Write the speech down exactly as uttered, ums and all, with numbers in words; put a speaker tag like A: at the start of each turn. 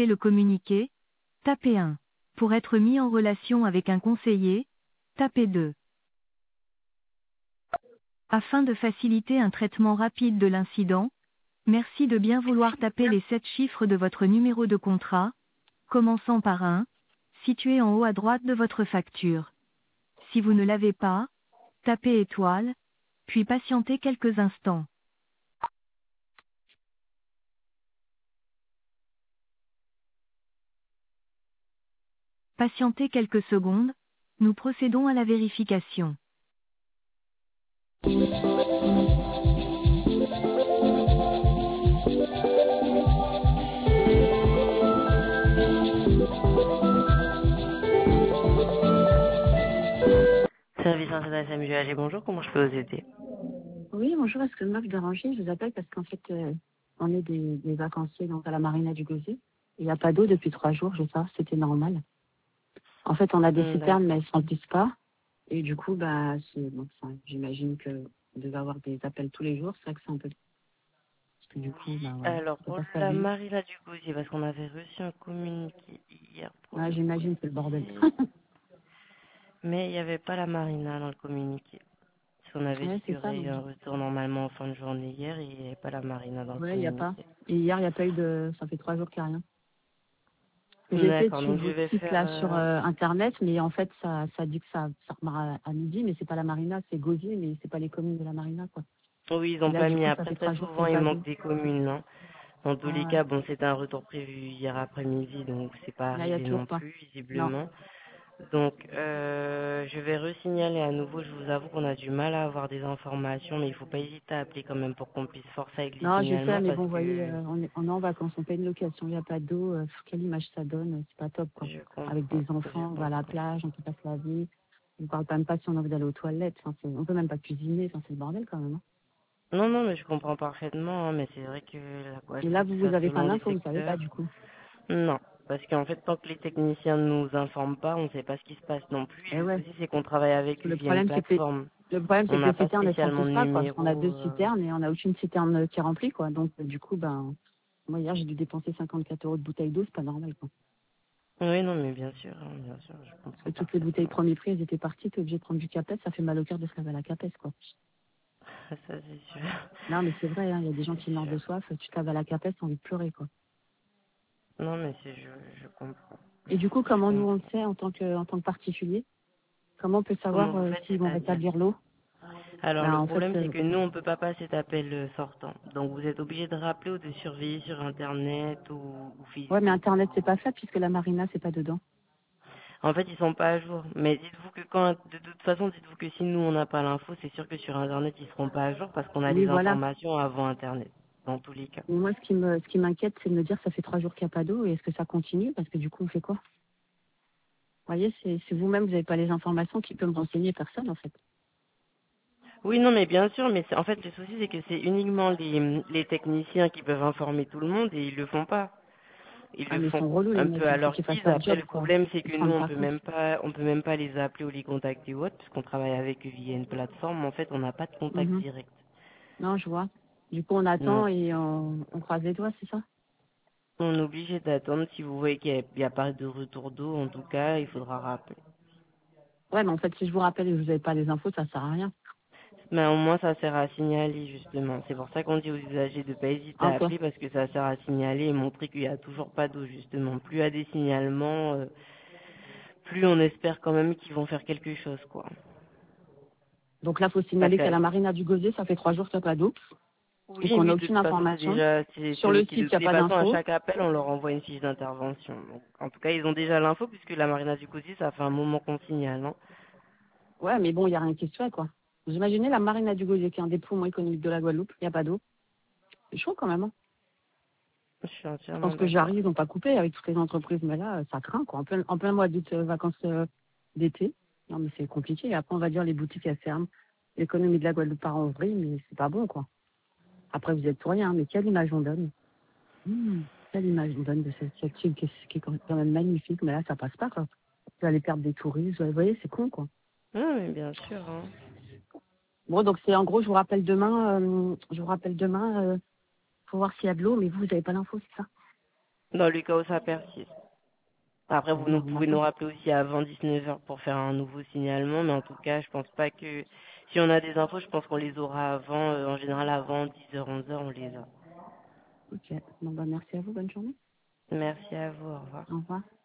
A: écouter le communiqué, tapez un. Pour être mis en relation avec un conseiller, tapez deux. Afin de faciliter un traitement rapide de l'incident, merci de bien vouloir taper les sept chiffres de votre numéro de contrat, commençant par un, situé en haut à droite de votre facture. Si vous ne l'avez pas, tapez étoile, puis patientez quelques instants. Patientez quelques secondes, nous procédons à la vérification.
B: Service Internet S M U A G, bonjour, comment je peux vous aider?
C: Oui, bonjour, excusez-moi de vous déranger, je vous appelle parce qu'en fait, euh, on est des, des vacanciers donc à la marina du Gosier. Il n'y a pas d'eau depuis trois jours, je sais pas, c'était normal. En fait, on a des
B: Hmm,
C: citernes,
B: d'accord.
C: mais elles ne s'emplissent pas. Et du coup, bah, c'est, bon, enfin, j'imagine que vous devez avoir des appels tous les jours, c'est vrai que c'est un peu... Parce que du coup, bah voilà,
B: Alors,
C: ça
B: pour
C: passe pas
B: la
C: bien.
B: Marina du Gosier, parce qu'on avait reçu un communiqué hier pour
C: Ouais,
B: le
C: j'imagine que c'est le bordel.
B: Gosier, mais il n'y avait pas la Marina dans le communiqué. Parce qu'on avait
C: Ouais,
B: dit qu'il y
C: c'est ça,
B: aurait
C: donc.
B: un retour normalement en fin de journée hier, et il n'y avait pas la Marina dans le
C: Ouais, il n'y a pas.
B: communiqué.
C: Et hier, il n'y a pas eu de... Ça fait trois jours qu'il n'y a rien. J'ai essayé de
B: D'accord, donc
C: suivre
B: je
C: votre
B: vais
C: site
B: faire...
C: là sur
B: euh,
C: euh, internet, mais en fait ça, ça dit que ça, ça repart à, à midi, mais c'est pas la marina, c'est Gosier, mais c'est pas les communes de la marina quoi.
B: Oui, ils
C: Et
B: n'ont
C: là
B: pas
C: du
B: mis.
C: coup ça
B: Après,
C: fait
B: très
C: trois jours qu'il
B: souvent,
C: n'y a
B: il
C: pas
B: manque
C: d'eau.
B: des communes, hein. Dans tous les
C: Ouais, ouais.
B: cas, bon, c'était un retour prévu hier après-midi, donc c'est pas
C: Là il y a
B: arrivé
C: toujours
B: non
C: pas.
B: plus,
C: Non.
B: visiblement. Donc, euh, je vais resignaler à nouveau. Je vous avoue qu'on a du mal à avoir des informations, mais il faut pas hésiter à appeler quand même pour qu'on puisse forcer avec les
C: Non, je sais,
B: signalements
C: mais
B: parce
C: bon, vous voyez,
B: que
C: euh, on, est, on est en vacances, on paye une location, il n'y a pas d'eau, euh, quelle image ça donne, c'est pas top quoi.
B: je
C: Avec
B: comprends,
C: des
B: je
C: enfants, on va à la
B: comprends.
C: plage, on peut pas se laver, on parle même pas si on a envie d'aller aux toilettes, enfin, c'est- on peut même pas cuisiner, enfin, c'est le bordel quand même. Hein.
B: Non, non, mais je comprends parfaitement, hein, mais c'est vrai que la
C: Et là,
B: Guadeloupe,
C: vous, vous
B: ça,
C: avez pas
B: selon les
C: l'info, vous savez pas
B: secteurs,
C: du coup.
B: non. Parce qu'en fait, tant que les techniciens ne nous informent pas, on ne sait pas ce qui se passe non plus. Et
C: Eh
B: le
C: ouais.
B: souci, c'est qu'on travaille
C: Parce
B: avec
C: que
B: eux
C: le
B: via une
C: problème, c'est que les,
B: plateforme.
C: le problème,
B: On
C: c'est que
B: n'a
C: les
B: pas
C: citernes, elles
B: spécialement
C: s'emplissent
B: de
C: pas, quoi. Parce qu'on a
B: numéro.
C: deux
B: euh,
C: citernes et on n'a aucune citerne qui est remplie, quoi. Donc, du coup, ben, moi, hier, j'ai dû dépenser cinquante-quatre euros de bouteille d'eau, c'est pas normal, quoi.
B: Oui, non, mais bien sûr, hein, bien sûr, je
C: Parce que
B: comprends
C: toutes les bouteilles
B: parfaitement.
C: premier prix, elles étaient parties, t'es obligé de prendre du capet, ça fait mal au cœur de se laver à la capesse, quoi.
B: Ça, c'est sûr.
C: Non, mais c'est vrai, hein, il y a des gens
B: C'est
C: qui meurent
B: sûr.
C: de soif, tu te laves à la capesse, t'as envie de pleurer, quoi.
B: Non, mais c'est, je, je comprends.
C: Et du coup,
B: Je
C: comment nous, on le
B: comprends.
C: sait en tant que, en tant que particulier? Comment on peut
B: Comment
C: savoir
B: vous
C: euh,
B: faites,
C: s'ils vont
B: c'est-à-dire?
C: rétablir l'eau?
B: Alors,
C: Ben,
B: le
C: en fait,
B: problème, c'est
C: euh,
B: que nous, on peut pas passer d'appel euh, sortant. Donc, vous êtes obligé de rappeler ou de surveiller sur Internet ou, ou
C: ouais, mais
B: Facebook.
C: Internet, c'est pas ça, puisque la marina, c'est pas dedans.
B: En fait, ils sont pas à jour. Mais dites-vous que quand, de toute façon, dites-vous que si nous, on n'a pas l'info, c'est sûr que sur Internet, ils seront pas à jour parce qu'on a
C: Oui,
B: les
C: voilà.
B: informations avant Internet. Dans tous les cas.
C: Mais moi, ce qui me, ce qui m'inquiète, c'est de me dire ça fait trois jours qu'il n'y a pas d'eau et est-ce que ça continue? Parce que du coup, on fait quoi? Vous voyez, c'est, c'est vous-même, vous n'avez pas les informations qui peuvent me renseigner personne, en fait.
B: Oui, non, mais bien sûr, mais c'est- en fait, le souci, c'est que c'est uniquement les, les techniciens qui peuvent informer tout le monde et ils le font pas. Ils
C: Ah,
B: le
C: mais ils
B: font
C: sont relous, les
B: un
C: mecs.
B: peu à
C: Il faut
B: leur
C: qu'ils fassent
B: guise.
C: leur
B: Après,
C: job,
B: le
C: quoi.
B: problème, c'est
C: Ils
B: que
C: se
B: nous,
C: rendent
B: on
C: pas
B: peut
C: compte.
B: même pas, on peut même pas les appeler ou les contacter ou autre, puisqu'on travaille avec eux via une plateforme. En fait, on n'a pas de contact
C: Mhm.
B: direct.
C: Non, je vois. Du coup, on attend
B: Donc,
C: et on, on croise les doigts, c'est ça?
B: on est obligé d'attendre. Si vous voyez qu'il n'y a, a pas de retour d'eau, en tout cas, il faudra rappeler.
C: Ouais, mais en fait, si je vous rappelle et que vous n'avez pas les infos, ça sert à rien.
B: Mais au moins, ça sert à signaler, justement. C'est pour ça qu'on dit aux usagers de ne pas hésiter à
C: Ok.
B: appeler, parce que ça sert à signaler et montrer qu'il n'y a toujours pas d'eau, justement. Plus il y a des signalements, euh, plus on espère quand même qu'ils vont faire quelque chose, quoi.
C: Donc là, faut
B: Parce
C: signaler qu'à
B: que,
C: la marina du Gosier, ça fait trois jours qu'il n'y a pas d'eau et
B: oui,
C: qu'on n'a
B: oui, de
C: aucune
B: toute façon, c'est
C: information.
B: déjà, c'est,
C: Sur
B: c'est
C: le
B: aussi,
C: site, il
B: de
C: n'y a
B: toutes les
C: pas
B: façons, à
C: d'infos.
B: chaque appel, on leur envoie une fiche d'intervention. Donc, en tout cas, ils ont déjà l'info, puisque la marina du Cosi, ça fait un moment qu'on signale, non?
C: Ouais, mais bon, il n'y a rien qui se fait, quoi. Vous imaginez la marina du Gosier, qui est un des poumons économiques de la Guadeloupe, il n'y a pas d'eau. C'est chaud quand même. Hein.
B: Je suis
C: Je
B: entièrement
C: pense que
B: d'accord.
C: Jarry, ils n'ont pas coupé avec toutes les entreprises, mais là, euh, ça craint, quoi. En plein, en plein mois d'août, euh, vacances euh, d'été. Non, mais c'est compliqué. Et après, on va dire les boutiques, elles ferment. L'économie de la Guadeloupe part en vrille, mais c'est pas bon, quoi. Après, vous êtes pour rien, mais quelle image on donne. Mmh, quelle image on donne de cette, cette île qui est, qui est quand même magnifique, mais là, ça passe pas, quoi. Vous allez perdre des touristes, vous voyez, c'est con, quoi.
B: Oui, mais bien sûr, hein.
C: Bon, donc c'est en gros, je vous rappelle demain, euh, je vous rappelle demain, euh, pour voir s'il y a de l'eau, mais vous, vous n'avez pas l'info, c'est ça?
B: Dans le cas où ça persiste. Après, vous
C: Ben non,
B: nous
C: on
B: pouvez nous
C: attend.
B: rappeler aussi avant dix-neuf heures pour faire un nouveau signalement, mais en tout cas, je pense pas que si on a des infos, je pense qu'on les aura avant, euh, en général avant dix heures, onze heures, on les a.
C: Ok. Bon, bah, merci à vous. Bonne journée.
B: Merci à vous, au revoir.
C: Au revoir.